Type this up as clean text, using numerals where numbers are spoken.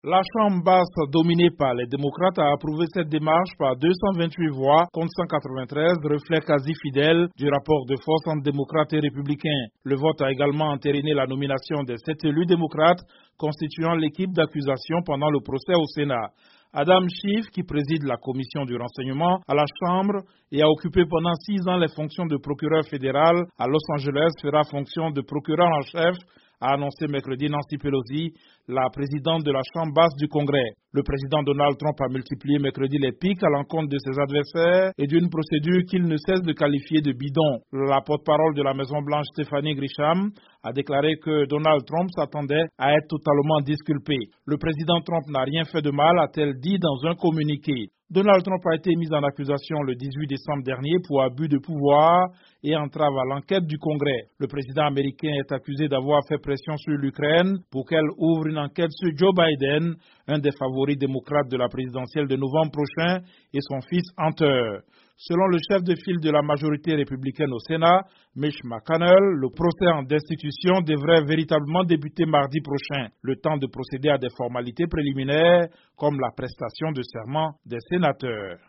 La Chambre basse, dominée par les démocrates, a approuvé cette démarche par 228 voix contre 193, reflet quasi fidèle du rapport de force entre démocrates et républicains. Le vote a également entériné la nomination des 7 élus démocrates constituant l'équipe d'accusation pendant le procès au Sénat. Adam Schiff, qui préside la commission du renseignement à la Chambre et a occupé pendant 6 ans les fonctions de procureur fédéral à Los Angeles, fera fonction de procureur en chef, a annoncé mercredi Nancy Pelosi, la présidente de la Chambre basse du Congrès. Le président Donald Trump a multiplié mercredi les piques à l'encontre de ses adversaires et d'une procédure qu'il ne cesse de qualifier de bidon. La porte-parole de la Maison-Blanche, Stephanie Grisham, a déclaré que Donald Trump s'attendait à être totalement disculpé. Le président Trump n'a rien fait de mal, a-t-elle dit dans un communiqué. Donald Trump a été mis en accusation le 18 décembre dernier pour abus de pouvoir et entrave à l'enquête du Congrès. Le président américain est accusé d'avoir fait pression sur l'Ukraine pour qu'elle ouvre une enquête sur Joe Biden, un des favoris démocrates de la présidentielle de novembre prochain, et son fils Hunter. Selon le chef de file de la majorité républicaine au Sénat, Mitch McConnell, le procès en destitution devrait véritablement débuter mardi prochain, le temps de procéder à des formalités préliminaires comme la prestation de serment des sénateurs.